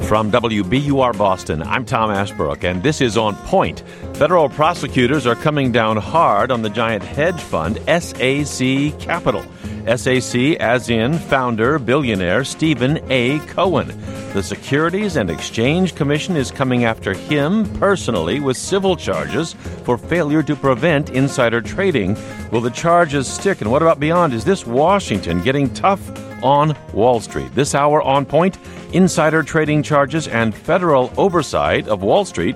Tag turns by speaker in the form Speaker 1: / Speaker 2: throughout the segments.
Speaker 1: From WBUR Boston, I'm Tom Ashbrook, and this is On Point. Federal prosecutors are coming down hard on the giant hedge fund SAC Capital. SAC as in founder, billionaire Stephen A. Cohen. The Securities and Exchange Commission is coming after him personally with civil charges for failure to prevent insider trading. Will the charges stick? And what about beyond? Is this Washington getting tough on Wall Street? This hour On Point, insider trading charges and federal oversight of Wall Street.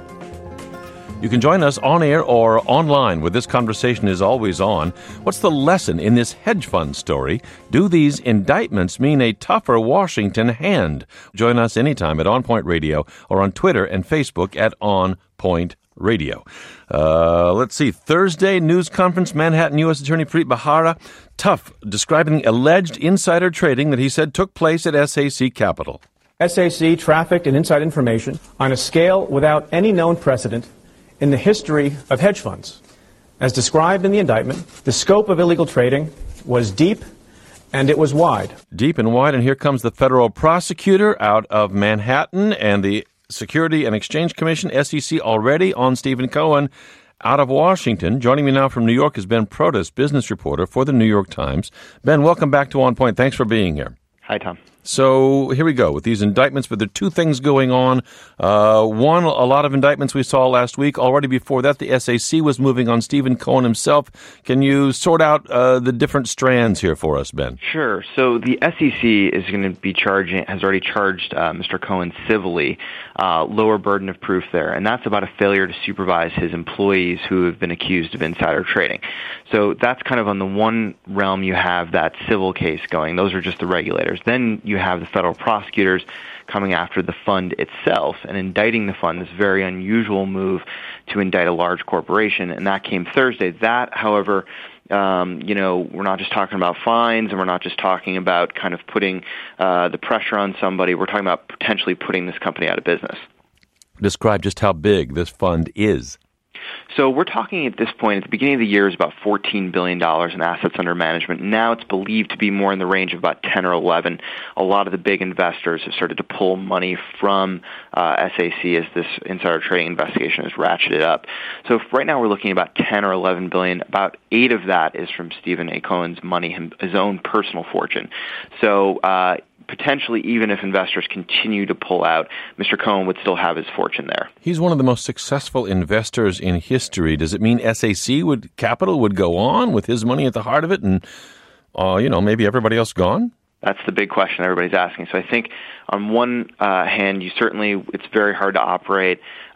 Speaker 1: You can join us on air or online where this conversation is always on. What's the lesson in this hedge fund story? Do these indictments mean a tougher Washington hand? Join us anytime at On Point Radio or on Twitter and Facebook at On Point Radio. Let's see. Thursday news conference, Manhattan U.S. Attorney Preet Bharara, tough, describing alleged insider trading that he said took place at SAC Capital.
Speaker 2: SAC trafficked in inside information on a scale without any known precedent in the history of hedge funds. As described in the indictment, the scope of illegal trading was deep and it was wide.
Speaker 1: Deep and wide, and here comes the federal prosecutor out of Manhattan and the Security and Exchange Commission, SEC, already on Stephen Cohen out of Washington. Joining me now from New York is Ben Protas, business reporter for the New York Times. Ben, welcome back to On Point. Thanks for being here.
Speaker 3: Hi, Tom.
Speaker 1: So here we go with these indictments, but there are two things going on. One, a lot of indictments we saw last week. Already before that, the SAC was moving on Stephen Cohen himself. Can you sort out the different strands here for us, Ben?
Speaker 3: Sure. So the SEC is going to be has already charged Mr. Cohen civilly, lower burden of proof there, and that's about a failure to supervise his employees who have been accused of insider trading. So that's kind of on the one realm you have that civil case going. Those are just the regulators. Then you have the federal prosecutors coming after the fund itself and indicting the fund, this very unusual move to indict a large corporation, and that came Thursday. That, however, we're not just talking about fines, and we're not just talking about kind of putting the pressure on somebody. We're talking about potentially putting this company out of business.
Speaker 1: Describe just how big this fund is.
Speaker 3: So we're talking at this point, at the beginning of the year, is about $14 billion in assets under management. Now it's believed to be more in the range of about 10 or 11. A lot of the big investors have started to pull money from SAC as this insider trading investigation has ratcheted up. So right now we're looking at about 10 or 11 billion. About 8 of that is from Stephen A. Cohen's money, his own personal fortune. So potentially, even if investors continue to pull out, Mr. Cohen would still have his fortune there.
Speaker 1: He's one of the most successful investors in history. Does it mean SAC Capital would go on with his money at the heart of it and, maybe everybody else gone?
Speaker 3: That's the big question everybody's asking. So I think on one hand, it's very hard to operate,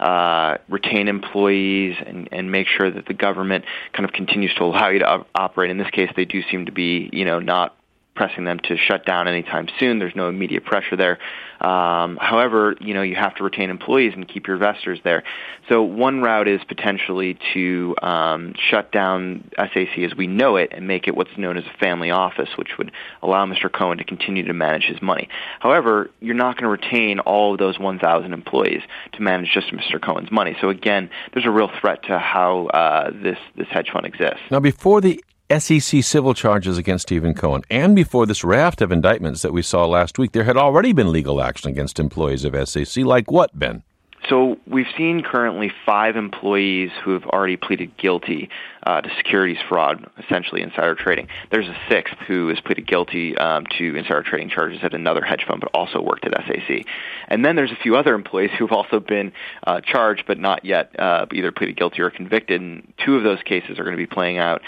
Speaker 3: retain employees, and make sure that the government kind of continues to allow you to operate. In this case, they do seem to be, not pressing them to shut down anytime soon. There's no immediate pressure there. However, you have to retain employees and keep your investors there. So one route is potentially to shut down SAC as we know it and make it what's known as a family office, which would allow Mr. Cohen to continue to manage his money. However, you're not going to retain all of those 1,000 employees to manage just Mr. Cohen's money. So again, there's a real threat to how this hedge fund exists.
Speaker 1: Now, before the SEC civil charges against Stephen Cohen, and before this raft of indictments that we saw last week, there had already been legal action against employees of SAC. Like what, Ben?
Speaker 3: So we've seen currently 5 employees who have already pleaded guilty to securities fraud, essentially insider trading. There's a 6th who has pleaded guilty to insider trading charges at another hedge fund, but also worked at SAC. And then there's a few other employees who have also been charged, but not yet either pleaded guilty or convicted. And 2 of those cases are going to be playing out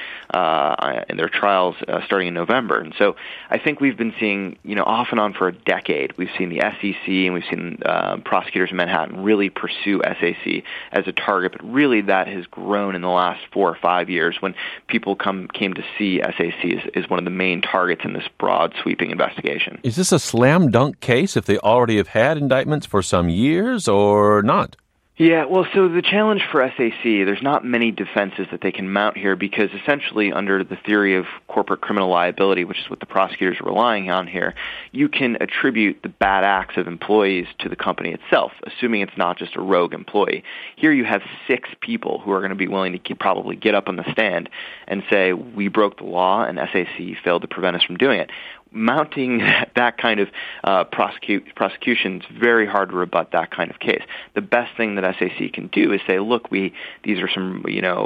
Speaker 3: in their trials starting in November. And so I think we've been seeing, off and on for a decade, we've seen the SEC and we've seen prosecutors in Manhattan really pursue SAC as a target, but really that has grown in the last 4 or 5 years when people came to see SAC as one of the main targets in this broad, sweeping investigation.
Speaker 1: Is this a slam dunk case if they already have had indictments for some years or not?
Speaker 3: Yeah, well, so the challenge for SAC, there's not many defenses that they can mount here because essentially under the theory of corporate criminal liability, which is what the prosecutors are relying on here, you can attribute the bad acts of employees to the company itself, assuming it's not just a rogue employee. Here you have 6 people who are going to be willing to probably get up on the stand and say, we broke the law and SAC failed to prevent us from doing it. mounting that kind of prosecution, it's very hard to rebut that kind of case. The best thing that SAC can do is say, look, these are some,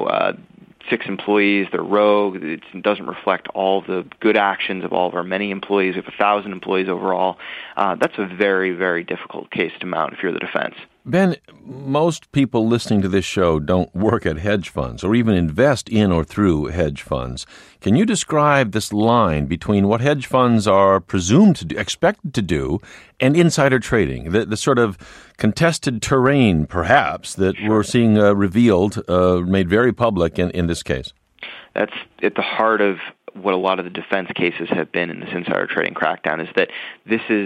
Speaker 3: 6 employees, they're rogue, it doesn't reflect all the good actions of all of our many employees. We have 1,000 employees overall. That's a very, very difficult case to mount if you're the defense.
Speaker 1: Ben, most people listening to this show don't work at hedge funds or even invest in or through hedge funds. Can you describe this line between what hedge funds are presumed to do, expected to do, and insider trading, the sort of contested terrain, perhaps, that we're seeing revealed, made very public in this case?
Speaker 3: That's at the heart of what a lot of the defense cases have been in this insider trading crackdown, is that this is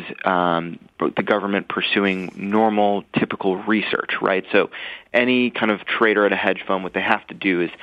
Speaker 3: the government pursuing normal, typical research, right? So any kind of trader at a hedge fund, what they have to do is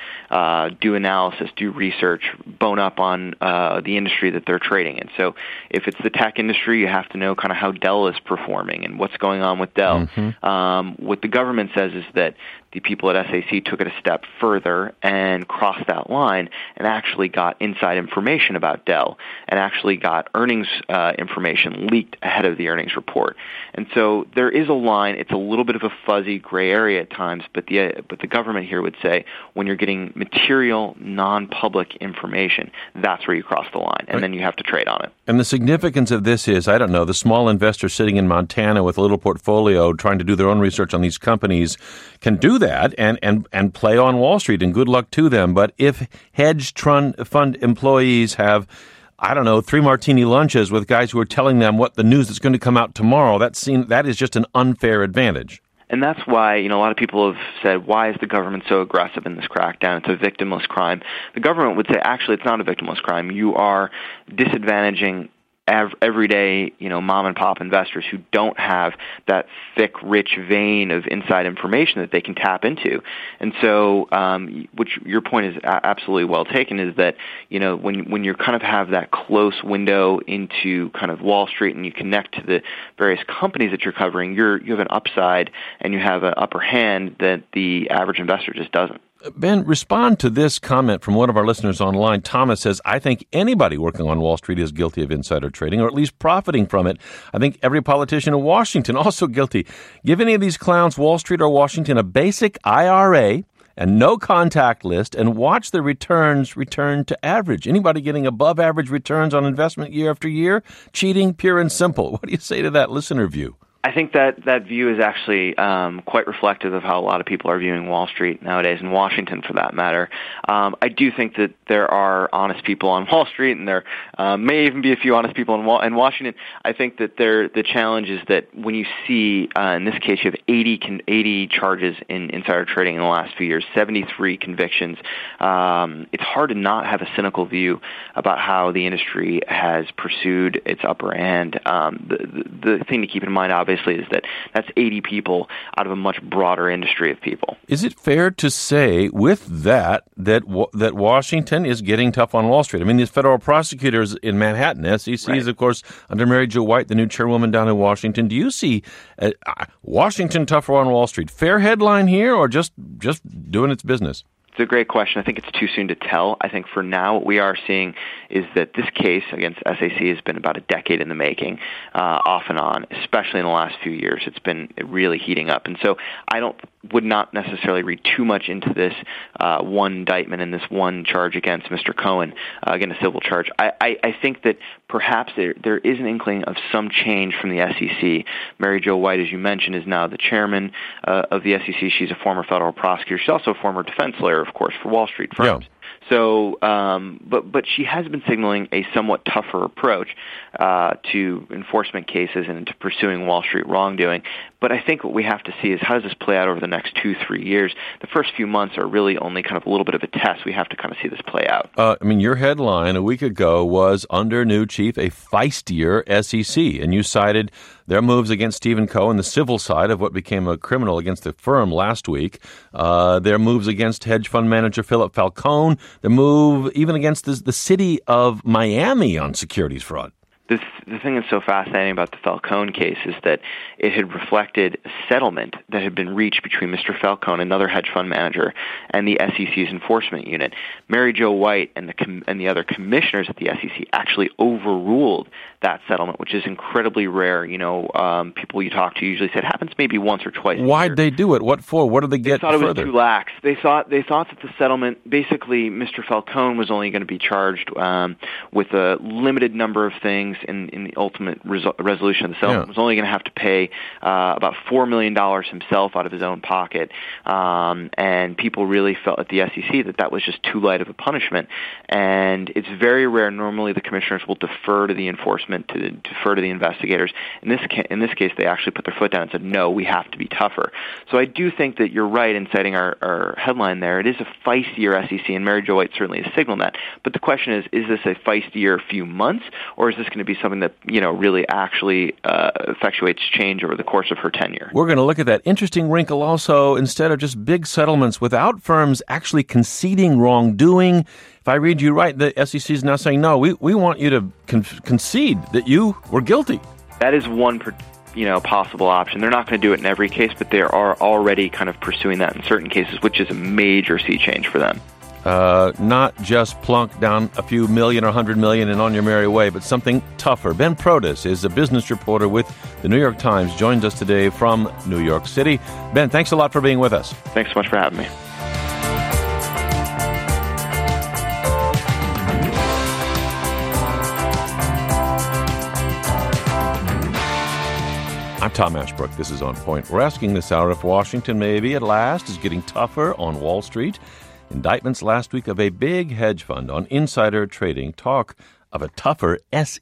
Speaker 3: do analysis, do research, bone up on the industry that they're trading in. So if it's the tech industry, you have to know kind of how Dell is performing and what's going on with Dell. Mm-hmm. What the government says is that the people at SAC took it a step further and crossed that line and actually got inside information about Dell and actually got earnings information leaked ahead of the earnings report. And so there is a line. It's a little bit of a fuzzy gray area at times, but the government here would say when you're getting material, non-public information, that's where you cross the line, and then you have to trade on it.
Speaker 1: And the significance of this is, I don't know, the small investor sitting in Montana with a little portfolio trying to do their own research on these companies can do that and play on Wall Street, and good luck to them. But if hedge fund employees have, I don't know, 3 martini lunches with guys who are telling them what the news that's going to come out tomorrow, that is just an unfair advantage.
Speaker 3: And that's why, a lot of people have said, why is the government so aggressive in this crackdown? It's a victimless crime. The government would say, actually, it's not a victimless crime. You are disadvantaging everyday, mom and pop investors who don't have that thick, rich vein of inside information that they can tap into. And so, which your point is absolutely well taken, is that, when you kind of have that close window into kind of Wall Street and you connect to the various companies that you're covering, you have an upside and you have an upper hand that the average investor just doesn't.
Speaker 1: Ben, respond to this comment from one of our listeners online. Thomas says, I think anybody working on Wall Street is guilty of insider trading, or at least profiting from it. I think every politician in Washington also guilty. Give any of these clowns, Wall Street or Washington, a basic IRA and no contact list, and watch the returns return to average. Anybody getting above average returns on investment year after year? Cheating, pure and simple. What do you say to that listener view?
Speaker 3: I think that view is actually quite reflective of how a lot of people are viewing Wall Street nowadays, and Washington for that matter. I do think that there are honest people on Wall Street, and there may even be a few honest people in Washington. I think that the challenge is that when you see, in this case, you have 80 charges in insider trading in the last few years, 73 convictions. It's hard to not have a cynical view about how the industry has pursued its upper end. The thing to keep in mind, obviously, is that that's 80 people out of a much broader industry of people.
Speaker 1: Is it fair to say with that Washington is getting tough on Wall Street? I mean, these federal prosecutors in Manhattan, SEC
Speaker 3: right.
Speaker 1: is, of course, under Mary Jo White, the new chairwoman down in Washington. Do you see Washington tougher on Wall Street? Fair headline here, or just doing its business?
Speaker 3: It's a great question. I think it's too soon to tell. I think for now what we are seeing is that this case against SAC has been about a decade in the making, off and on, especially in the last few years. It's been really heating up. And so I would not necessarily read too much into this one indictment and this one charge against Mr. Cohen, again, a civil charge. I think that perhaps there is an inkling of some change from the SEC. Mary Jo White, as you mentioned, is now the chairman of the SEC. She's a former federal prosecutor. She's also a former defense lawyer, of course, for Wall Street firms. Yeah. So, but she has been signaling a somewhat tougher approach to enforcement cases and to pursuing Wall Street wrongdoing. But I think what we have to see is how does this play out over the next 2-3 years? The first few months are really only kind of a little bit of a test. We have to kind of see this play out.
Speaker 1: Your headline a week ago was, under new chief, a feistier SEC, and you cited their moves against Stephen Cohen, the civil side of what became a criminal against the firm last week, their moves against hedge fund manager Philip Falcone, the move even against the city of Miami on securities fraud.
Speaker 3: The thing that's so fascinating about the Falcone case is that it had reflected a settlement that had been reached between Mr. Falcone, another hedge fund manager, and the SEC's enforcement unit. Mary Jo White and the other commissioners at the SEC actually overruled that settlement, which is incredibly rare. People you talk to usually say it happens maybe once or twice.
Speaker 1: Why'd they do it? What for? What did they get further?
Speaker 3: They thought it was too lax. They thought that the settlement, basically, Mr. Falcone was only going to be charged with a limited number of things. In the ultimate resolution of the settlement, was only going to have to pay about $4 million himself out of his own pocket, and people really felt at the SEC that was just too light of a punishment. And it's very rare. Normally, the commissioners will defer to the enforcement, defer to the investigators. In this case, they actually put their foot down and said, "No, we have to be tougher." So I do think that you're right in citing our headline there. It is a feistier SEC, and Mary Jo White certainly has signaled that. But the question is this a feistier few months, or is this going to be something that really actually effectuates change over the course of her tenure?
Speaker 1: We're going to look at that interesting wrinkle also. Instead of just big settlements without firms actually conceding wrongdoing, if I read you right, the SEC is now saying, no, we want you to concede that you were guilty.
Speaker 3: That is one possible option. They're not going to do it in every case, but they are already kind of pursuing that in certain cases, which is a major sea change for them.
Speaker 1: Not just plunk down a few million or 100 million and on your merry way, but something tougher. Ben Protis is a business reporter with the New York Times, joins us today from New York City. Ben, thanks a lot for being with us.
Speaker 3: Thanks so much for having me.
Speaker 1: I'm Tom Ashbrook. This is On Point. We're asking this hour if Washington maybe at last is getting tougher on Wall Street. Indictments last week of a big hedge fund on insider trading. Talk of a tougher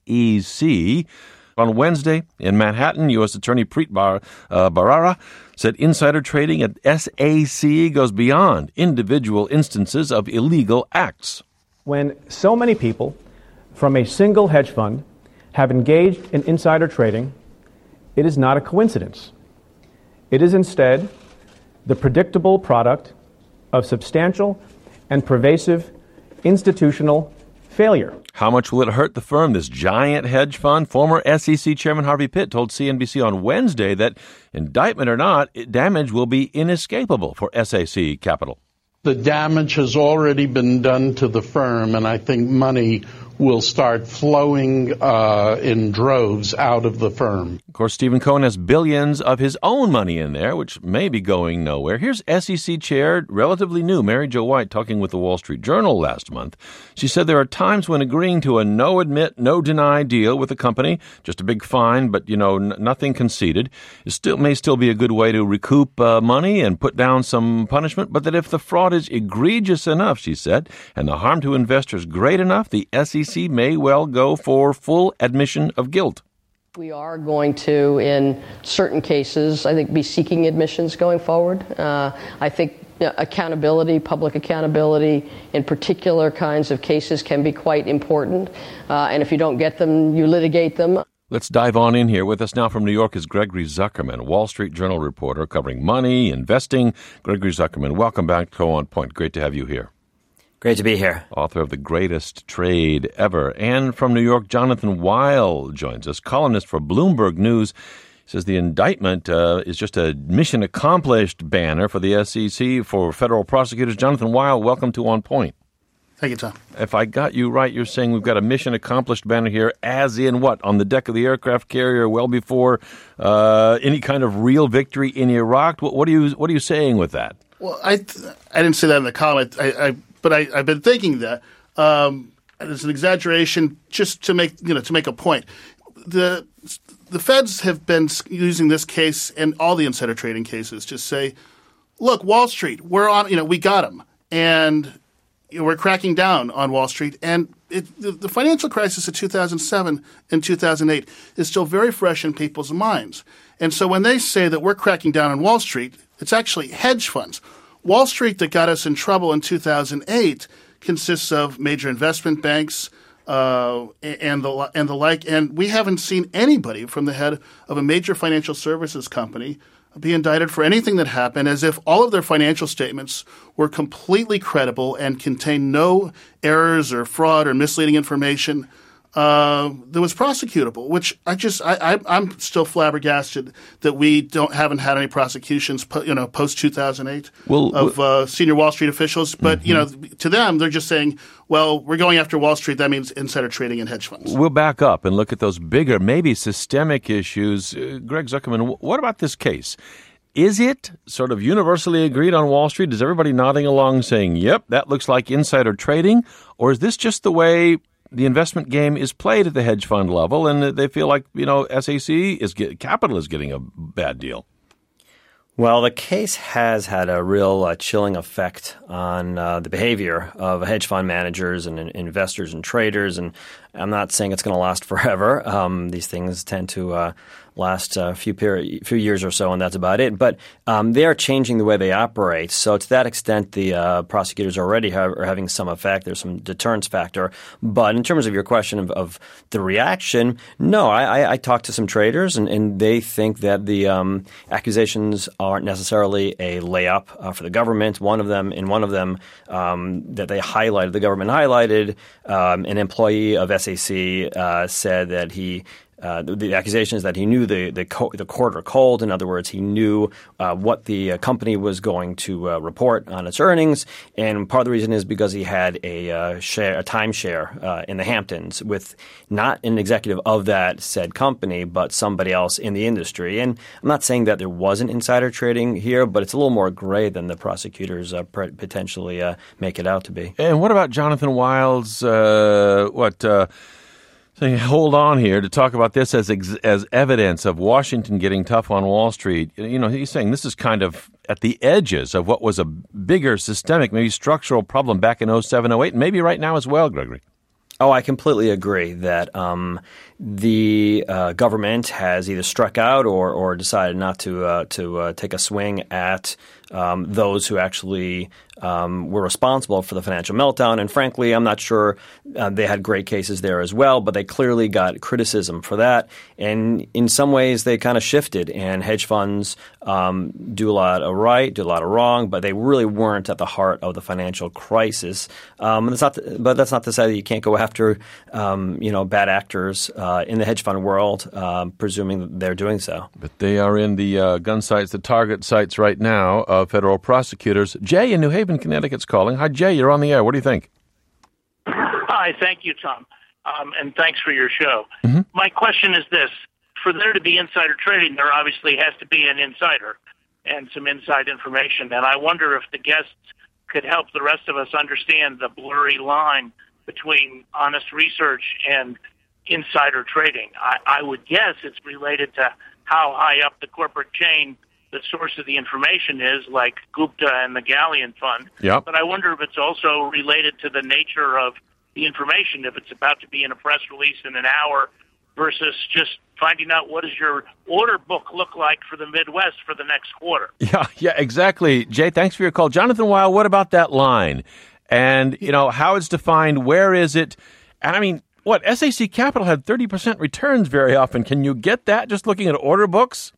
Speaker 1: SEC. On Wednesday in Manhattan, U.S. Attorney Preet Bharara said insider trading at SEC goes beyond individual instances of illegal acts.
Speaker 2: When so many people from a single hedge fund have engaged in insider trading, it is not a coincidence. It is instead the predictable product of substantial and pervasive institutional failure.
Speaker 1: How much will it hurt the firm, this giant hedge fund? Former SEC Chairman Harvey Pitt told CNBC on Wednesday that, indictment or not, damage will be inescapable for SAC Capital.
Speaker 4: The damage has already been done to the firm, and I think money will start flowing in droves out of the firm.
Speaker 1: Of course, Stephen Cohen has billions of his own money in there, which may be going nowhere. Here's SEC Chair, relatively new, Mary Jo White, talking with the Wall Street Journal last month. She said there are times when agreeing to a no-admit, no-deny deal with a company, just a big fine, but, nothing conceded, may still be a good way to recoup money and put down some punishment, but that if the fraud is egregious enough, she said, and the harm to investors great enough, the SEC may well go for full admission of guilt.
Speaker 5: We are going to, in certain cases, I think, be seeking admissions going forward. I think accountability, public accountability in particular kinds of cases can be quite important. And if you don't get them, you litigate them.
Speaker 1: Let's dive on in here. With us now from New York is Gregory Zuckerman, Wall Street Journal reporter covering money, investing. Gregory Zuckerman, welcome back to On Point. Great to have you here.
Speaker 6: Great to be here.
Speaker 1: Author of The Greatest Trade Ever. And from New York, Jonathan Weil joins us, columnist for Bloomberg News. He says the indictment is just a mission accomplished banner for the SEC, for federal prosecutors. Jonathan Weil, welcome to On Point.
Speaker 7: Thank you, Tom.
Speaker 1: If I got you right, you're saying we've got a mission accomplished banner here, as in what? On the deck of the aircraft carrier, well before any kind of real victory in Iraq? What are you saying with that?
Speaker 7: Well, I didn't say that in the column, but I've been thinking that it's an exaggeration just to make a point. The feds have been using this case and all the insider trading cases to say, look, Wall Street, we're on. We got them, and we're cracking down on Wall Street. And the financial crisis of 2007 and 2008 is still very fresh in people's minds. And so when they say that we're cracking down on Wall Street, it's actually hedge funds. Wall Street that got us in trouble in 2008 consists of major investment banks and the like. And we haven't seen anybody from the head of a major financial services company be indicted for anything that happened, as if all of their financial statements were completely credible and contained no errors or fraud or misleading information. that was prosecutable, which I'm still flabbergasted that we haven't had any prosecutions, post 2008 of senior Wall Street officials. But to them, they're just saying, well, we're going after Wall Street. That means insider trading in hedge funds.
Speaker 1: We'll back up and look at those bigger, maybe systemic issues. Greg Zuckerman, what about this case? Is it sort of universally agreed on Wall Street? Is everybody nodding along saying, yep, that looks like insider trading? Or is this just the way the investment game is played at the hedge fund level, and they feel like, Capital is getting a bad deal?
Speaker 6: Well, the case has had a real chilling effect on the behavior of hedge fund managers and investors and traders. And I'm not saying it's going to last forever. These things tend to last a few years or so, and that's about it. But they are changing the way they operate. So to that extent, the prosecutors already are having some effect. There's some deterrence factor. But in terms of your question of the reaction, no, I talked to some traders, and they think that the accusations aren't necessarily a layup for the government. One of them that they highlighted, the government highlighted, an employee of SAC said that the accusation is that he knew the quarter cold. In other words, he knew what the company was going to report on its earnings, and part of the reason is because he had a timeshare in the Hamptons with not an executive of that said company, but somebody else in the industry. And I'm not saying that there wasn't insider trading here, but it's a little more gray than the prosecutors potentially make it out to be.
Speaker 1: And what about Jonathan Wild's saying, hold on here to talk about this as evidence of Washington getting tough on Wall Street? He's saying this is kind of at the edges of what was a bigger systemic, maybe structural problem back in 2007, 2008, and maybe right now as well, Gregory.
Speaker 6: Oh, I completely agree that the government has either struck out or decided not to take a swing at those who actually were responsible for the financial meltdown. And frankly, I'm not sure they had great cases there as well, but they clearly got criticism for that. And in some ways, they kind of shifted. And hedge funds do a lot of right, do a lot of wrong, but they really weren't at the heart of the financial crisis. But that's not to say that you can't go after bad actors in the hedge fund world, presuming that they're doing so.
Speaker 1: But they are in the gun sites, the target sites right now of federal prosecutors. Jay in New Haven, Connecticut's calling. Hi, Jay. You're on the air. What do you think?
Speaker 8: Hi. Thank you, Tom. And thanks for your show.
Speaker 1: Mm-hmm.
Speaker 8: My question is this. For there to be insider trading, there obviously has to be an insider and some inside information. And I wonder if the guests could help the rest of us understand the blurry line between honest research and insider trading. I would guess it's related to how high up the corporate chain the source of the information is, like Gupta and the Galleon Fund.
Speaker 1: Yep.
Speaker 8: But I wonder if it's also related to the nature of the information, if it's about to be in a press release in an hour versus just finding out what does your order book look like for the Midwest for the next quarter.
Speaker 1: Yeah, exactly. Jay, thanks for your call. Jonathan Weil, what about that line? And, how it's defined, where is it? And I mean, SAC Capital had 30% returns very often. Can you get that just looking at order books?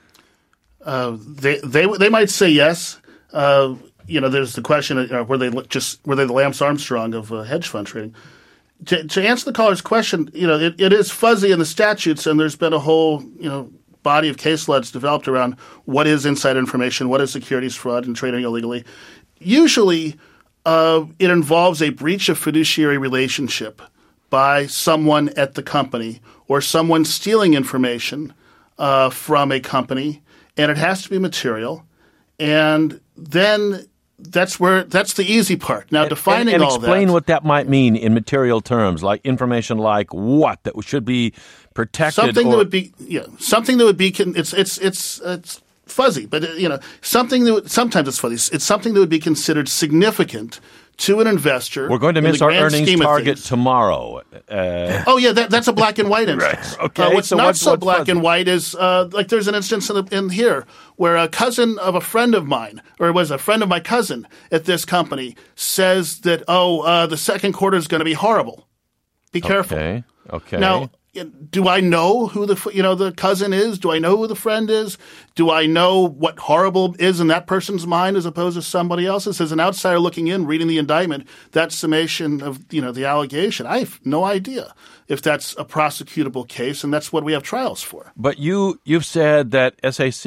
Speaker 7: They might say yes. There's the question: were they the Lance Armstrong of hedge fund trading? To answer the caller's question, it is fuzzy in the statutes, and there's been a whole body of case law that's developed around what is inside information, what is securities fraud, and trading illegally. Usually, it involves a breach of fiduciary relationship by someone at the company or someone stealing information from a company. And it has to be material, and then that's the easy part. Now, defining
Speaker 1: and
Speaker 7: all that.
Speaker 1: Explain what that might mean in material terms, like information like what that should be protected.
Speaker 7: Something that would be it's fuzzy, but something that sometimes it's fuzzy. It's something that would be considered significant to an investor.
Speaker 1: We're going to miss our earnings target tomorrow.
Speaker 7: That's a black and white instance.
Speaker 1: Right. Okay.
Speaker 7: What's black and white is there's an instance in here where a cousin of a friend of mine, or it was a friend of my cousin at this company, says that the second quarter is going to be horrible. Be careful.
Speaker 1: Okay.
Speaker 7: Now, do I know who the cousin is? Do I know who the friend is? Do I know what horrible is in that person's mind as opposed to somebody else's? As an outsider looking in, reading the indictment, that summation of the allegation, I have no idea. if that's a prosecutable case, and that's what we have trials for.
Speaker 1: But you've said that SAC,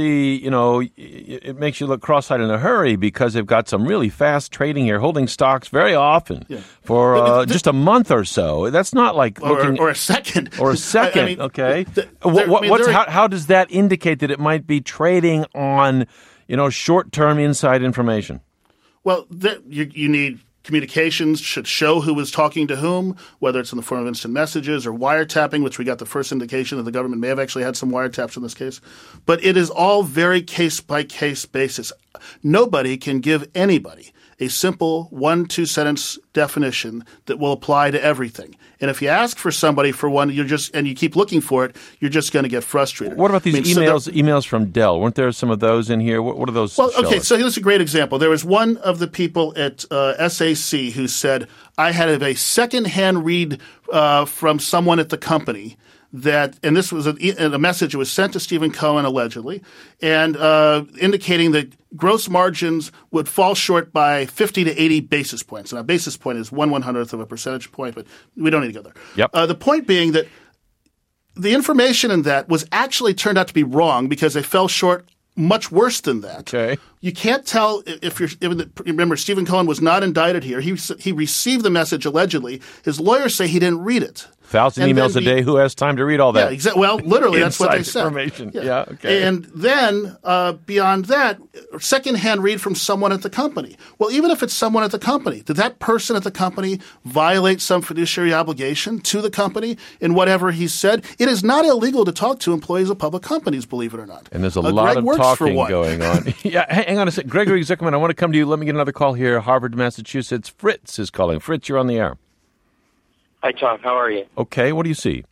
Speaker 1: it makes you look cross-eyed in a hurry because they've got some really fast trading here, holding stocks very often for just a month or so. That's not like
Speaker 7: or a second.
Speaker 1: Or a second,
Speaker 7: I mean,
Speaker 1: okay. How does that indicate that it might be trading on, short-term inside information?
Speaker 7: Well, you need communications should show who was talking to whom, whether it's in the form of instant messages or wiretapping, which we got the first indication that the government may have actually had some wiretaps in this case. But it is all very case-by-case basis. Nobody can give anybody a simple 1-2 sentence definition that will apply to everything. And if you ask for somebody for one, and you keep looking for it, you're just going to get frustrated.
Speaker 1: What about these emails from Dell? Weren't there some of those in here? What are those?
Speaker 7: Well, okay, so here's a great example. There was one of the people at SAC who said, I had a secondhand read from someone at the company and this was a message that was sent to Stephen Cohen allegedly, and indicating that gross margins would fall short by 50 to 80 basis points. And a basis point is 1/100th of a percentage point, but we don't need to go there.
Speaker 1: Yep.
Speaker 7: The point being that the information in that was actually turned out to be wrong because they fell short much worse than that.
Speaker 1: Okay.
Speaker 7: You can't tell remember, Stephen Cohen was not indicted here. He received the message allegedly. His lawyers say he didn't read it.
Speaker 1: 1,000 emails a day. Who has time to read all that?
Speaker 7: Yeah, exactly. Well, literally, that's what they said.
Speaker 1: Information. Yeah. Okay.
Speaker 7: And then beyond that, secondhand read from someone at the company. Well, even if it's someone at the company, did that person at the company violate some fiduciary obligation to the company in whatever he said? It is not illegal to talk to employees of public companies, believe it or not.
Speaker 1: And there's a lot of talking going on. Yeah. Hang on a second. Gregory Zuckerman, I want to come to you. Let me get another call here. Harvard, Massachusetts. Fritz is calling. Fritz, you're on the air.
Speaker 9: Hi, Tom. How are you?
Speaker 1: Okay. What do you see?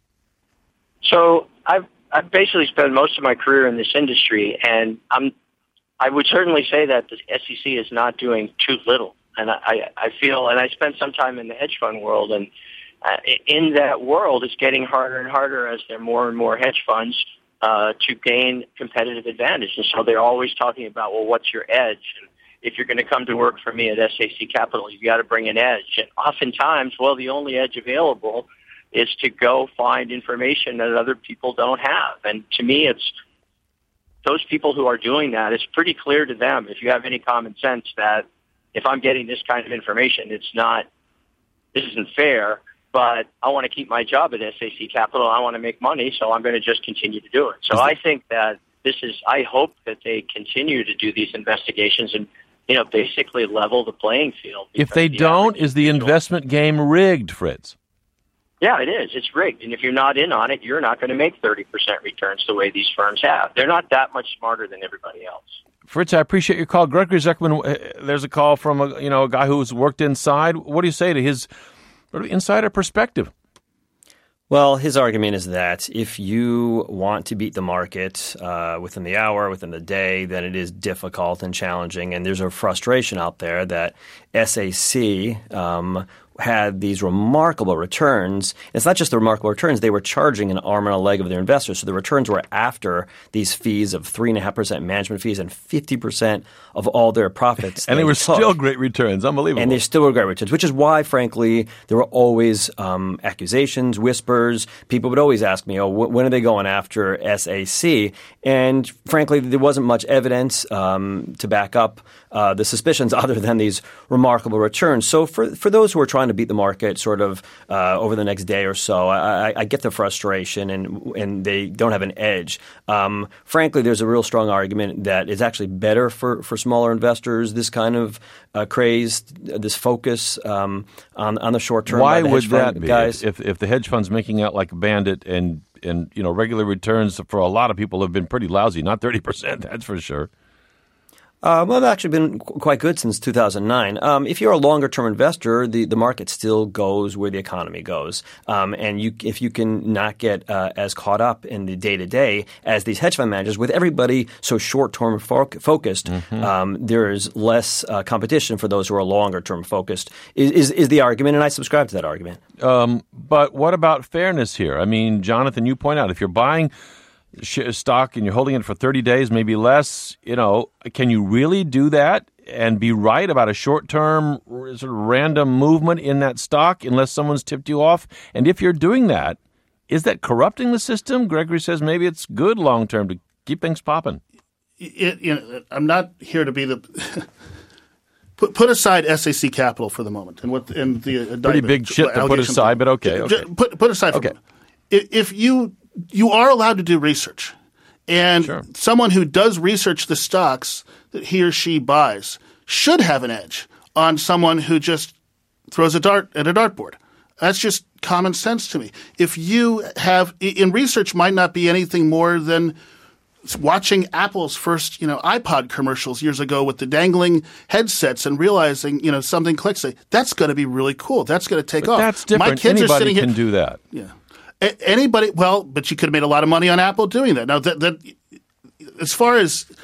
Speaker 9: So I've basically spent most of my career in this industry, and I would certainly say that the SEC is not doing too little. And I feel, and I spent some time in the hedge fund world, and in that world, it's getting harder and harder as there are more and more hedge funds to gain competitive advantage. And so they're always talking about, well, what's your edge? And if you're going to come to work for me at SAC Capital, you've got to bring an edge. And oftentimes, well, the only edge available is to go find information that other people don't have. And to me, it's those people who are doing that, it's pretty clear to them, if you have any common sense, that if I'm getting this kind of information, this isn't fair, but I want to keep my job at SAC Capital. I want to make money, so I'm going to just continue to do it. So I think that I hope that they continue to do these investigations and, basically level the playing field.
Speaker 1: If they don't, is the investment game rigged, Fritz?
Speaker 9: Yeah, it is. It's rigged. And if you're not in on it, you're not going to make 30% returns the way these firms have. They're not that much smarter than everybody else.
Speaker 1: Fritz, I appreciate your call. Gregory Zuckerman, there's a call from a guy who's worked inside. What do you say to his insider perspective?
Speaker 6: Well, his argument is that if you want to beat the market within the hour, within the day, then it is difficult and challenging. And there's a frustration out there that SAC had these remarkable returns. It's not just the remarkable returns. They were charging an arm and a leg of their investors. So the returns were after these fees of 3.5% management fees and 50% of all their profits.
Speaker 1: And they were still great returns. Unbelievable.
Speaker 6: And they still were great returns, which is why, frankly, there were always accusations, whispers. People would always ask me, when are they going after SAC? And frankly, there wasn't much evidence to back up the suspicions other than these remarkable returns. So for those who are trying to beat the market sort of over the next day or so, I get the frustration and they don't have an edge. Frankly, there's a real strong argument that it's actually better for smaller investors, this kind of craze, this focus on the short term.
Speaker 1: Why would that be? Guys? If the hedge fund's making out like a bandit and regular returns for a lot of people have been pretty lousy, not 30%, that's for sure.
Speaker 6: Well, they've actually been quite good since 2009. If you're a longer-term investor, the market still goes where the economy goes. And if you can not get as caught up in the day-to-day as these hedge fund managers, with everybody so short-term focused, there is less competition for those who are longer-term focused, is the argument, and I subscribe to that argument.
Speaker 1: But what about fairness here? I mean, Jonathan, you point out, if you're buying stock and you're holding it for 30 days, maybe less, can you really do that? and be right about a short-term sort of random movement in that stock unless someone's tipped you off? And if you're doing that, is that corrupting the system? Gregory says maybe it's good long-term to keep things popping.
Speaker 7: I'm not here to be the put aside SAC Capital for the moment and the
Speaker 1: pretty big shit to put aside, but okay.
Speaker 7: Put aside for a moment. If you are allowed to do research, and someone who does research the stocks that he or she buys should have an edge on someone who just throws a dart at a dartboard. That's just common sense to me. If you have in research might not be anything more than watching Apple's first, iPod commercials years ago with the dangling headsets and realizing, something clicks. That's going to be really cool. That's going to take off.
Speaker 1: That's different.
Speaker 7: My kids
Speaker 1: Anybody
Speaker 7: are sitting
Speaker 1: can
Speaker 7: here,
Speaker 1: do that.
Speaker 7: Yeah. Anybody? Well, but you could have made a lot of money on Apple doing that. Now, as far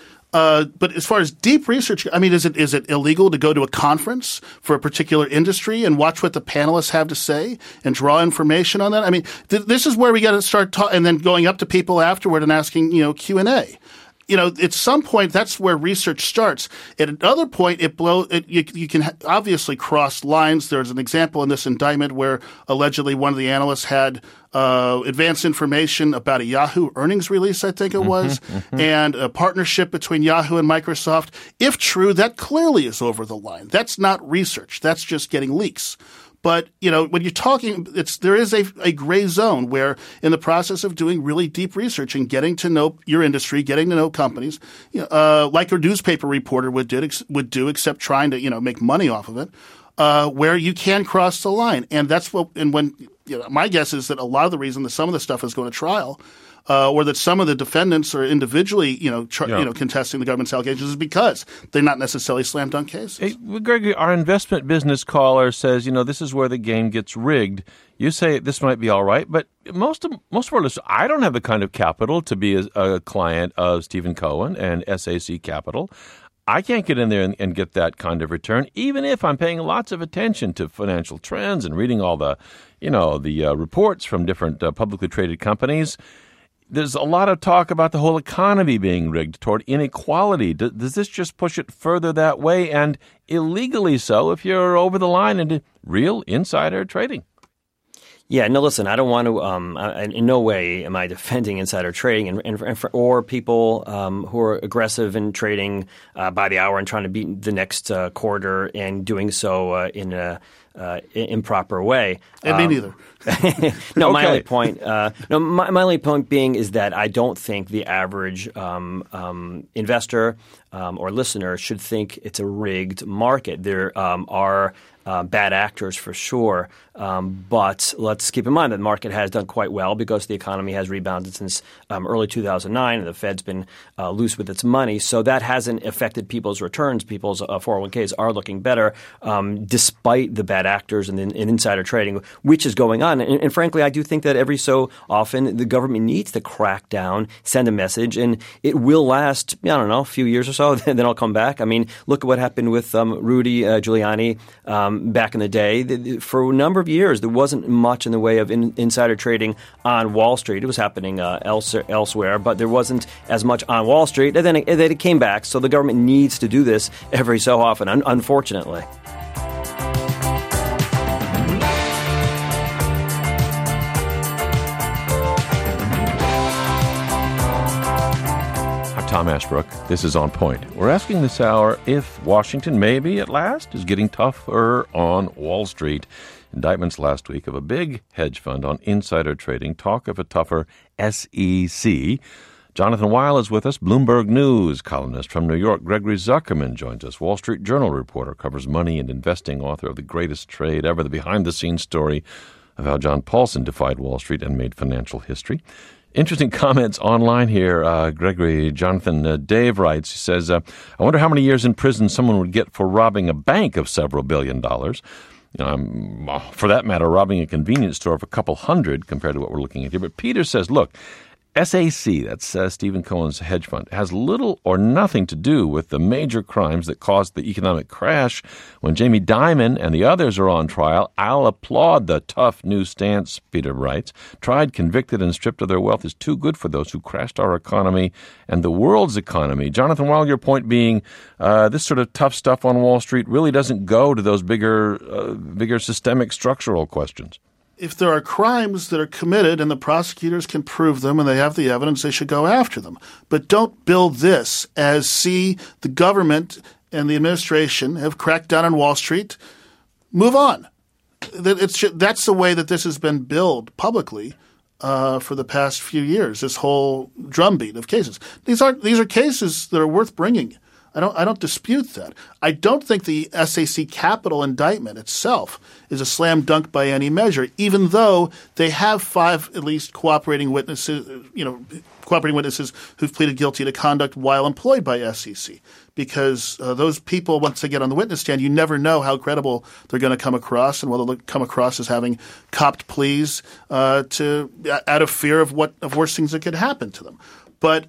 Speaker 7: as deep research, I mean, is it illegal to go to a conference for a particular industry and watch what the panelists have to say and draw information on that? I mean, this is where we got to start and then going up to people afterward and asking, Q&A. At some point, that's where research starts. At another point, you can obviously cross lines. There's an example in this indictment where allegedly one of the analysts had advanced information about a Yahoo earnings release, I think it was, and a partnership between Yahoo and Microsoft. If true, that clearly is over the line. That's not research. That's just getting leaks. But, when you're talking, there is a gray zone where in the process of doing really deep research and getting to know your industry, getting to know companies, like a newspaper reporter would do, except trying to, make money off of it, where you can cross the line. And that's my guess is that a lot of the reason that some of the stuff is going to trial or that some of the defendants are individually, contesting the government's allegations is because they're not necessarily slam dunk cases.
Speaker 1: Hey, Gregory, our investment business caller says, this is where the game gets rigged. You say this might be all right, but most of our listeners, I don't have the kind of capital to be a client of Stephen Cohen and SAC Capital. I can't get in there and get that kind of return, even if I'm paying lots of attention to financial trends and reading all the, the reports from different publicly traded companies. There's a lot of talk about the whole economy being rigged toward inequality. Does this just push it further that way, and illegally so if you're over the line into real insider trading?
Speaker 6: Yeah, no, listen, I don't want to in no way am I defending insider trading or people who are aggressive in trading by the hour and trying to beat the next quarter and doing so in a improper way.
Speaker 7: And me neither.
Speaker 6: No,
Speaker 1: okay.
Speaker 6: My only point being is that I don't think the average investor or listener should think it's a rigged market. There are bad actors for sure, but let's keep in mind that the market has done quite well because the economy has rebounded since early 2009 and the Fed's been loose with its money. So that hasn't affected people's returns. People's 401ks are looking better despite the bad actors and insider trading, which is going on. And frankly, I do think that every so often the government needs to crack down, send a message, and it will last, a few years or so, then I'll come back. I mean, look at what happened with Rudy Giuliani back in the day. For a number of years, there wasn't much in the way of insider trading on Wall Street. It was happening elsewhere, but there wasn't as much on Wall Street. And then it came back. So the government needs to do this every so often, unfortunately.
Speaker 1: Tom Ashbrook. This is On Point. We're asking this hour if Washington maybe at last is getting tougher on Wall Street. Indictments last week of a big hedge fund on insider trading. Talk of a tougher SEC. Jonathan Weil is with us, Bloomberg News columnist from New York. Gregory Zuckerman joins us, Wall Street Journal reporter, covers money and investing, author of The Greatest Trade Ever, the behind-the-scenes story of how John Paulson defied Wall Street and made financial history. Interesting comments online here, Gregory. Jonathan, Dave writes, he says, I wonder how many years in prison someone would get for robbing a bank of several $billion. For that matter, robbing a convenience store of a couple hundred compared to what we're looking at here. But Peter says, look, SAC, that's Stephen Cohen's hedge fund, has little or nothing to do with the major crimes that caused the economic crash. When Jamie Dimon and the others are on trial, I'll applaud the tough new stance, Peter writes. Tried, convicted, and stripped of their wealth is too good for those who crashed our economy and the world's economy. Jonathan Weil, your point being this sort of tough stuff on Wall Street really doesn't go to those bigger systemic structural questions.
Speaker 7: If there are crimes that are committed and the prosecutors can prove them and they have the evidence, they should go after them. But don't build this as, see, the government and the administration have cracked down on Wall Street. Move on. That's the way that this has been billed publicly for the past few years, this whole drumbeat of cases. These are cases that are worth bringing. I don't dispute that. I don't think the SAC Capital indictment itself is a slam dunk by any measure, even though they have 5 at least cooperating witnesses who've pleaded guilty to conduct while employed by SEC. Because those people, once they get on the witness stand, you never know how credible they're going to come across and whether they'll come across as having copped pleas out of fear of worse things that could happen to them. But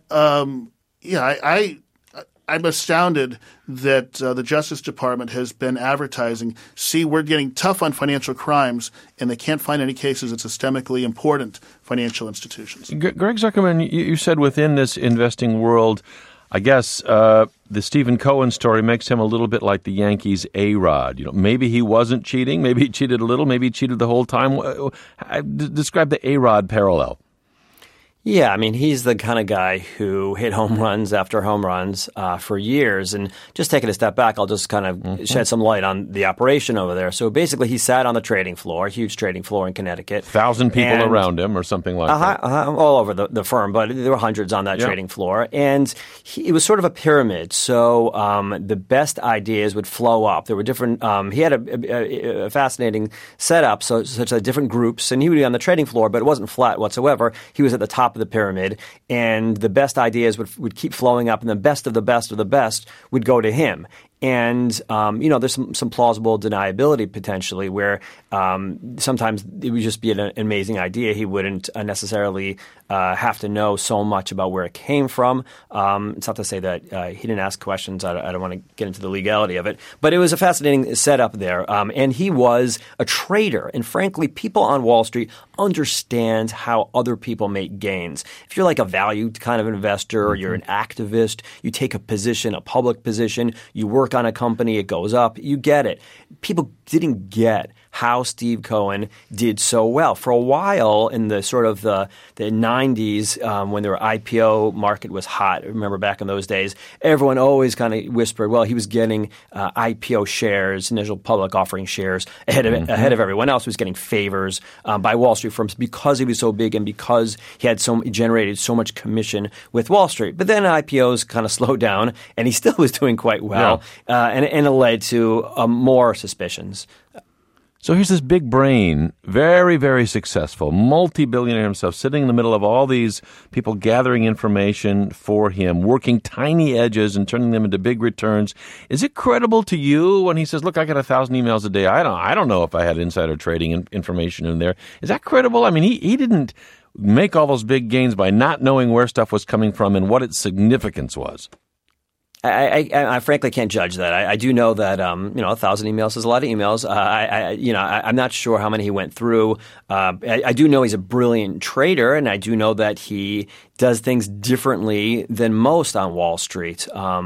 Speaker 7: I'm astounded that the Justice Department has been advertising, see, we're getting tough on financial crimes, and they can't find any cases at systemically important financial institutions.
Speaker 1: Greg Zuckerman, you said within this investing world, I guess the Stephen Cohen story makes him a little bit like the Yankees' A-Rod. Maybe he wasn't cheating, maybe he cheated a little, maybe he cheated the whole time. Describe the A-Rod parallel.
Speaker 6: Yeah, I mean, he's the kind of guy who hit home runs after home runs for years. And just taking a step back, I'll just kind of shed some light on the operation over there. So basically, he sat on the trading floor, huge trading floor in Connecticut.
Speaker 1: 1,000 people around him or something like that.
Speaker 6: All over the firm, but there were hundreds on that trading floor. And it was sort of a pyramid. So the best ideas would flow up. There were different he had a fascinating setup, such that different groups. And he would be on the trading floor, but it wasn't flat whatsoever. He was at the top of the pyramid, and the best ideas would keep flowing up, and the best of the best of the best would go to him. And, there's some plausible deniability potentially where sometimes it would just be an amazing idea. He wouldn't necessarily have to know so much about where it came from. It's not to say that he didn't ask questions. I don't want to get into the legality of it. But it was a fascinating setup there. And he was a trader. And frankly, people on Wall Street understand how other people make gains. If you're like a value kind of investor or you're an activist, you take a position, a public position, you work on a company, it goes up, you get it. People didn't get how Steve Cohen did so well. For a while in the sort of the 90s when the IPO market was hot, remember back in those days, everyone always kind of whispered, well, he was getting IPO shares, initial public offering shares, ahead of everyone else who was getting favors by Wall Street firms because he was so big and because he generated so much commission with Wall Street. But then IPOs kind of slowed down and he still was doing quite well and it led to more suspicions.
Speaker 1: So here's this big brain, very, very successful, multi-billionaire himself, sitting in the middle of all these people gathering information for him, working tiny edges and turning them into big returns. Is it credible to you when he says, look, I got 1,000 emails a day. I don't know if I had insider trading information in there. Is that credible? I mean, he didn't make all those big gains by not knowing where stuff was coming from and what its significance was.
Speaker 6: I frankly can't judge that. I do know that 1,000 emails is a lot of emails. I'm not sure how many he went through. I do know he's a brilliant trader, and I do know that he does things differently than most on Wall Street.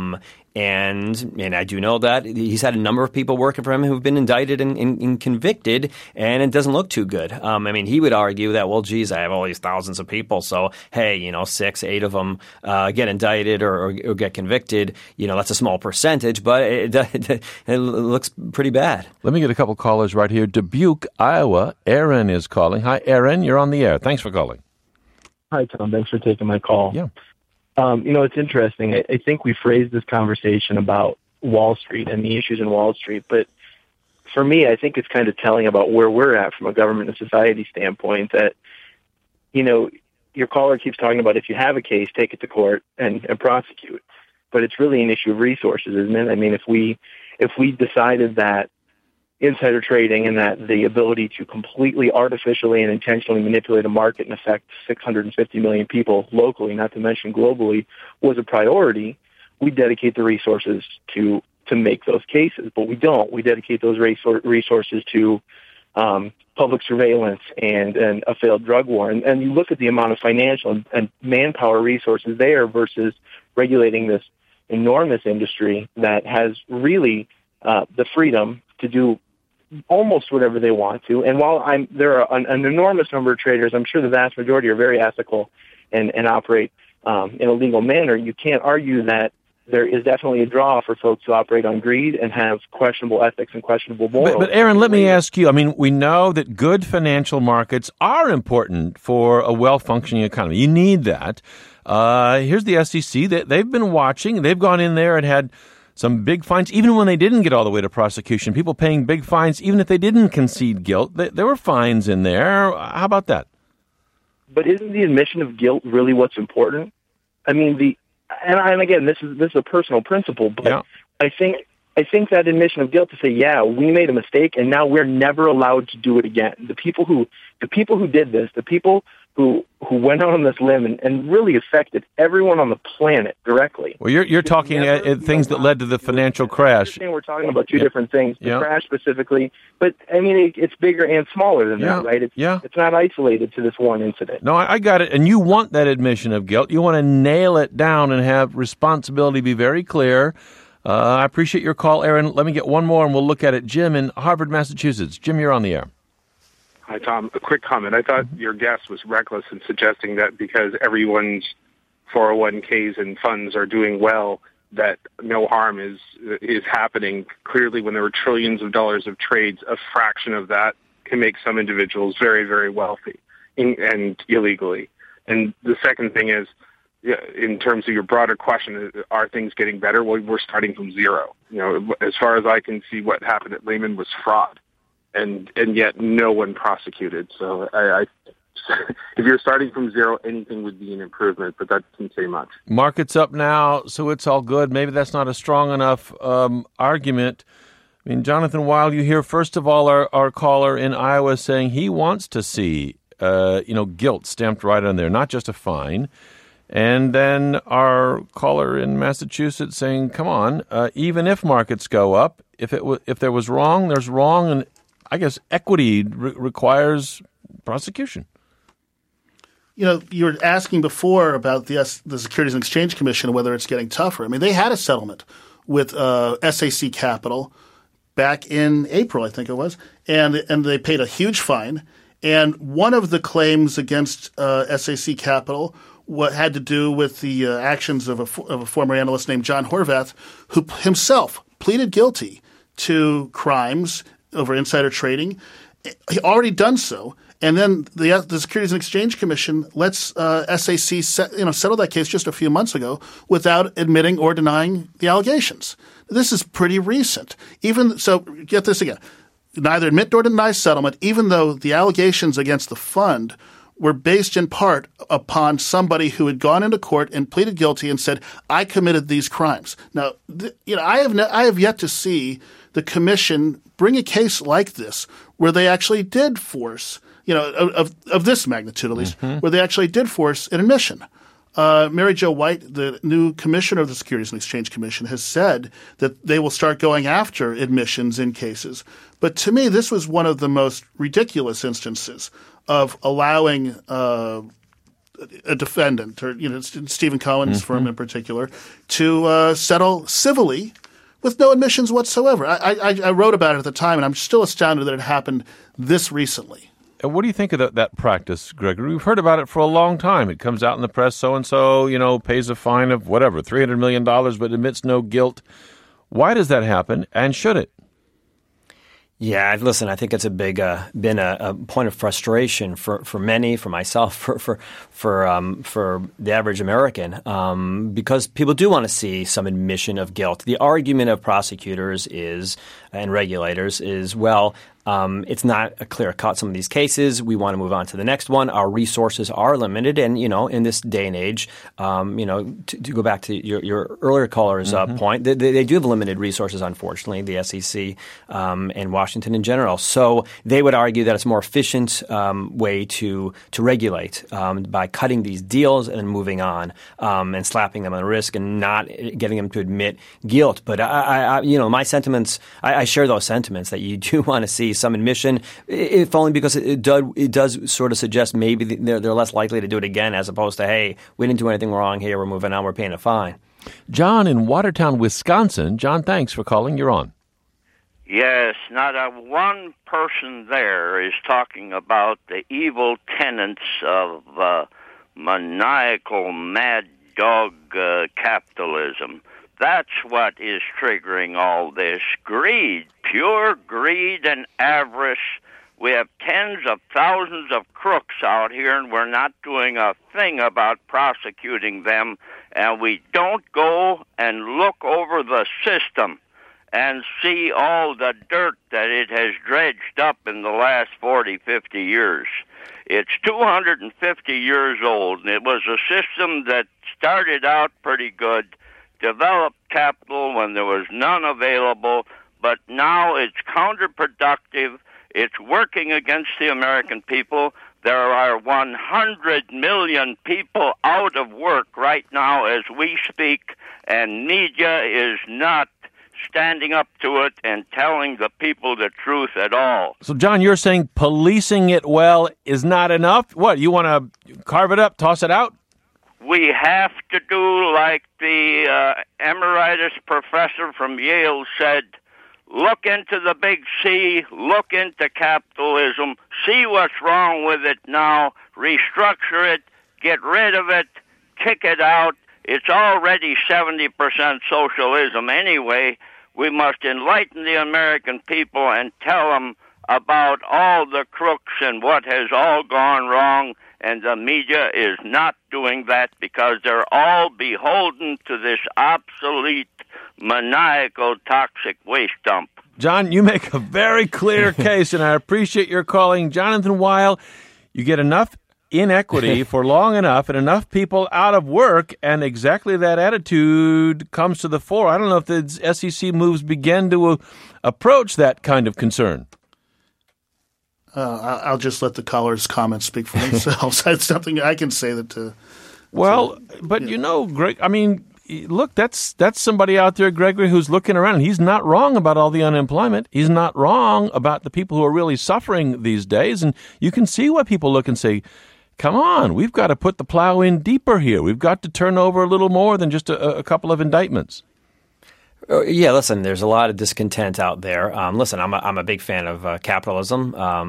Speaker 6: And I do know that he's had a number of people working for him who've been indicted and convicted, and it doesn't look too good. He would argue that, well, geez, I have all these thousands of people, so hey, 6, 8 of them get indicted or get convicted. That's a small percentage, but it looks pretty bad.
Speaker 1: Let me get a couple callers right here. Dubuque, Iowa. Aaron is calling. Hi, Aaron. You're on the air. Thanks for calling.
Speaker 10: Hi, Tom. Thanks for taking my call.
Speaker 1: Yeah.
Speaker 10: It's interesting. I think we phrased this conversation about Wall Street and the issues in Wall Street, but for me, I think it's kind of telling about where we're at from a government and society standpoint that, your caller keeps talking about if you have a case, take it to court and prosecute. But it's really an issue of resources, isn't it? I mean, if we decided that, insider trading and that the ability to completely artificially and intentionally manipulate a market and affect 650 million people locally, not to mention globally, was a priority, we dedicate the resources to make those cases. But we don't. We dedicate those resources to public surveillance and a failed drug war. And you look at the amount of financial and manpower resources there versus regulating this enormous industry that has really the freedom to do almost whatever they want to. And while there are an enormous number of traders, I'm sure the vast majority are very ethical and operate in a legal manner, you can't argue that there is definitely a draw for folks who operate on greed and have questionable ethics and questionable morals.
Speaker 1: But Aaron, let me ask you, I mean, we know that good financial markets are important for a well-functioning economy. You need that. Here's the SEC. They've been watching. They've gone in there and had some big fines, even when they didn't get all the way to prosecution. People paying big fines, even if they didn't concede guilt. There were fines in there. How about that?
Speaker 10: But isn't the admission of guilt really what's important? I mean, and again, this is a personal principle, but yeah. I think that admission of guilt to say, yeah, we made a mistake, and now we're never allowed to do it again. The people who did this, the people who went out on this limb and really affected everyone on the planet directly.
Speaker 1: Well, you're talking at things that led to the financial crash.
Speaker 10: We're talking about two different things. The crash specifically, but I mean it's bigger and smaller than that, right? It's not isolated to this one incident.
Speaker 1: No, I got it. And you want that admission of guilt. You want to nail it down and have responsibility be very clear. I appreciate your call, Aaron. Let me get one more, and we'll look at it. Jim in Harvard, Massachusetts. Jim, you're on the air.
Speaker 11: Hi, Tom. A quick comment. I thought your guest was reckless in suggesting that because everyone's 401ks and funds are doing well, that no harm is happening. Clearly, when there were trillions of dollars of trades, a fraction of that can make some individuals very, very wealthy and illegally. And the second thing is, in terms of your broader question, are things getting better? Well, we're starting from zero. As far as I can see, what happened at Lehman was fraud. And yet no one prosecuted. So if you're starting from zero, anything would be an improvement, but that doesn't say much.
Speaker 1: Market's up now, so it's all good. Maybe that's not a strong enough argument. I mean, Jonathan Wild, you hear, first of all, our caller in Iowa saying he wants to see, guilt stamped right on there, not just a fine. And then our caller in Massachusetts saying, come on, even if markets go up, if there was wrong, there's wrong, and I guess equity requires prosecution.
Speaker 7: You were asking before about the Securities and Exchange Commission and whether it's getting tougher. I mean, they had a settlement with SAC Capital back in April, I think it was, and they paid a huge fine. And one of the claims against SAC Capital had to do with the actions of a former analyst named John Horvath, who himself pleaded guilty to crimes over insider trading. He already done so, and then the Securities and Exchange Commission lets SAC settle that case just a few months ago without admitting or denying the allegations. This is pretty recent. Even so, get this again: neither admit nor deny settlement, even though the allegations against the fund were based in part upon somebody who had gone into court and pleaded guilty and said, "I committed these crimes." Now, I have yet to see the commission bring a case like this where they actually did force, of this magnitude at least, where they actually did force an admission. Mary Jo White, the new commissioner of the Securities and Exchange Commission, has said that they will start going after admissions in cases. But to me, this was one of the most ridiculous instances of allowing a defendant, or Stephen Cohen's firm in particular, to settle civilly with no admissions whatsoever. I wrote about it at the time, and I'm still astounded that it happened this recently.
Speaker 1: And what do you think of that practice, Gregory? We've heard about it for a long time. It comes out in the press, so-and-so, pays a fine of whatever, $300 million, but admits no guilt. Why does that happen, and should it?
Speaker 6: Yeah, listen, I think it's been a point of frustration for many, for myself, for the average American, because people do want to see some admission of guilt. The argument of prosecutors and regulators is, well, It's not a clear cut, some of these cases. We want to move on to the next one. Our resources are limited. And, in this day and age, to go back to your earlier caller's point, they do have limited resources, unfortunately, the SEC and Washington in general. So they would argue that it's a more efficient way to regulate by cutting these deals and moving on and slapping them on the wrist and not getting them to admit guilt. But my sentiments, I share those sentiments that you do want to see some admission, if only because it does sort of suggest maybe they're less likely to do it again, as opposed to, hey, we didn't do anything wrong here, we're moving on, we're paying a fine.
Speaker 1: John in Watertown, Wisconsin. John, thanks for calling. You're on.
Speaker 12: Yes, not one person there is talking about the evil tenets of maniacal mad dog capitalism. That's what is triggering all this. Greed, pure greed and avarice. We have tens of thousands of crooks out here, and we're not doing a thing about prosecuting them. And we don't go and look over the system and see all the dirt that it has dredged up in the last 40, 50 years. It's 250 years old, and it was a system that started out pretty good, developed capital when there was none available, but now it's counterproductive. It's working against the American people. There are 100 million people out of work right now as we speak, and media is not standing up to it and telling the people the truth at all.
Speaker 1: So, John, you're saying policing it well is not enough? What, you want to carve it up, toss it out?
Speaker 12: We have to do like the emeritus professor from Yale said, look into the big C, look into capitalism, see what's wrong with it now, restructure it, get rid of it, kick it out. It's already 70% socialism anyway. We must enlighten the American people and tell them about all the crooks and what has all gone wrong, and the media is not doing that because they're all beholden to this obsolete, maniacal, toxic waste dump.
Speaker 1: John, you make a very clear case, and I appreciate your calling. Jonathan Weil, you get enough inequity for long enough and enough people out of work, and exactly that attitude comes to the fore. I don't know if the SEC moves begin to approach that kind of concern.
Speaker 7: I'll just let the caller's comments speak for themselves. That's something I can say that.
Speaker 1: Well, but Greg, I mean, look, that's somebody out there, Gregory, who's looking around. And he's not wrong about all the unemployment. He's not wrong about the people who are really suffering these days. And you can see why people look and say, come on, we've got to put the plow in deeper here. We've got to turn over a little more than just a couple of indictments.
Speaker 6: Yeah, listen, there's a lot of discontent out there. Listen, I'm a big fan of capitalism.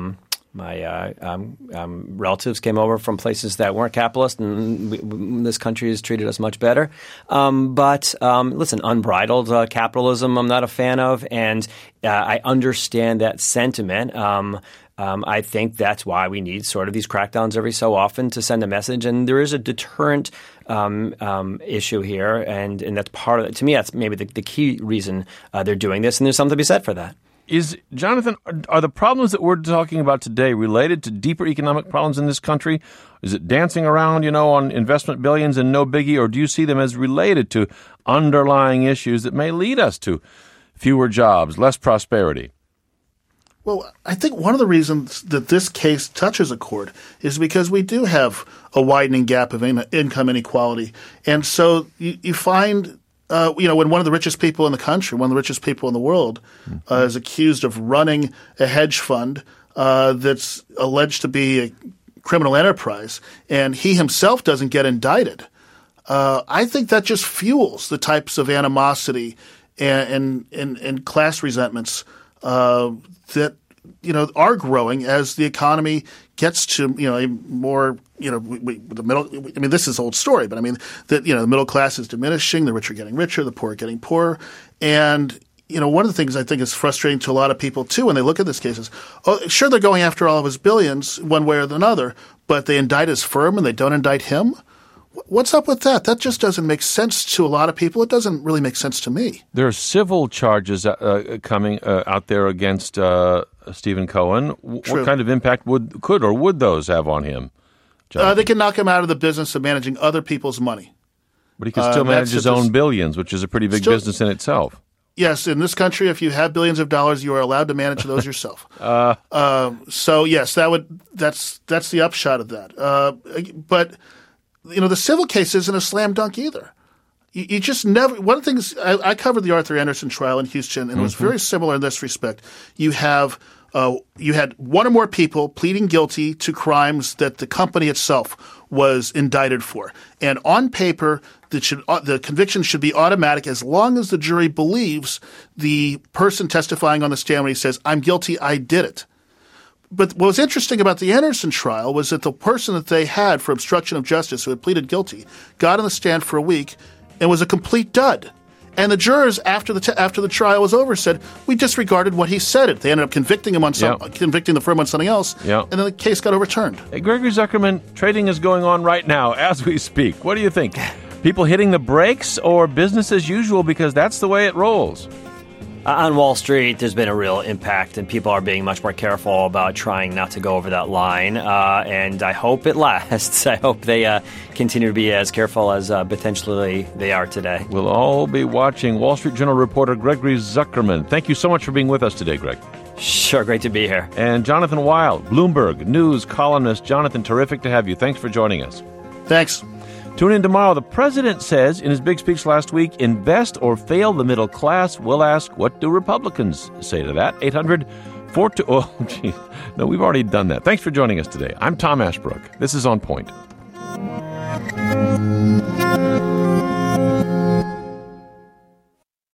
Speaker 6: My relatives came over from places that weren't capitalist, and this country has treated us much better. But listen, unbridled capitalism I'm not a fan of, and I understand that sentiment. I think that's why we need sort of these crackdowns every so often to send a message. And there is a deterrent issue here, and that's part of it. To me, that's maybe the key reason they're doing this, and there's something to be said for that.
Speaker 1: Jonathan, are the problems that we're talking about today related to deeper economic problems in this country? Is it dancing around, on investment billions and no biggie, or do you see them as related to underlying issues that may lead us to fewer jobs, less prosperity?
Speaker 7: Well, I think one of the reasons that this case touches a chord is because we do have a widening gap of income inequality. And so you find, when one of the richest people in the country, one of the richest people in the world, is accused of running a hedge fund that's alleged to be a criminal enterprise, and he himself doesn't get indicted, I think that just fuels the types of animosity and class resentments that are growing as the economy gets to a more the middle. I mean, this is an old story, but I mean that the middle class is diminishing, the rich are getting richer, the poor are getting poorer, and one of the things I think is frustrating to a lot of people too when they look at this case is, sure, they're going after all of his billions one way or another, but they indict his firm and they don't indict him. What's up with that? That just doesn't make sense to a lot of people. It doesn't really make sense to me.
Speaker 1: There are civil charges coming out there against Stephen Cohen.
Speaker 7: True.
Speaker 1: What kind of impact would those have on him?
Speaker 7: They can knock him out of the business of managing other people's money.
Speaker 1: But he can still manage his own billions, which is a pretty big business in itself.
Speaker 7: Yes, in this country, if you have billions of dollars, you are allowed to manage those yourself. So yes, that's the upshot of that. But the civil case isn't a slam dunk either. You just never. One of the things I covered the Arthur Anderson trial in Houston, and it was very similar in this respect. You had one or more people pleading guilty to crimes that the company itself was indicted for, and on paper, the conviction should be automatic as long as the jury believes the person testifying on the stand when he says, "I'm guilty, I did it." But what was interesting about the Anderson trial was that the person that they had for obstruction of justice who had pleaded guilty got on the stand for a week and was a complete dud. And the jurors, after the trial was over, said, we disregarded what he said. They ended up convicting him on convicting the firm on something else, and then the case got overturned.
Speaker 1: Hey, Gregory Zuckerman, trading is going on right now as we speak. What do you think? People hitting the brakes or business as usual because that's the way it rolls?
Speaker 6: On Wall Street, there's been a real impact, and people are being much more careful about trying not to go over that line. And I hope it lasts. I hope they continue to be as careful as potentially they are today.
Speaker 1: We'll all be watching. Wall Street Journal reporter Gregory Zuckerman. Thank you so much for being with us today, Greg.
Speaker 6: Sure, great to be here.
Speaker 1: And Jonathan Wild, Bloomberg News columnist. Jonathan, terrific to have you. Thanks for joining us.
Speaker 7: Thanks.
Speaker 1: Tune in tomorrow. The president says in his big speech last week, invest or fail the middle class. We'll ask, what do Republicans say to that? 800-42... Oh, geez. No, we've already done that. Thanks for joining us today. I'm Tom Ashbrook. This is On Point.